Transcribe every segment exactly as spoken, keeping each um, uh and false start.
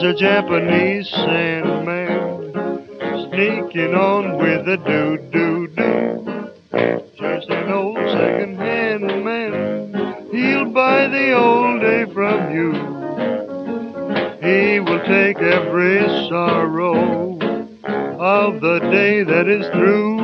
a Japanese Sandman sneaking on with a do-do-do. Just an old second-hand man, he'll buy the old day from you. He will take every sorrow of the day that is through,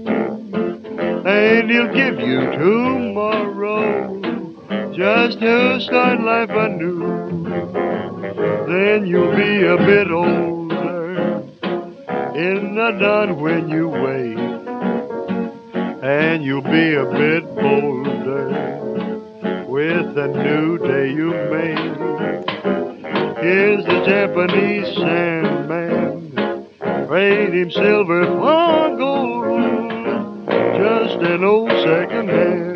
and he'll give you tomorrow just to start life anew. Then you'll be a bit older in the dawn when you wake, and you'll be a bit bolder with the new day you make. Here's the Japanese Sandman, trade him silver for gold, just an old second hand.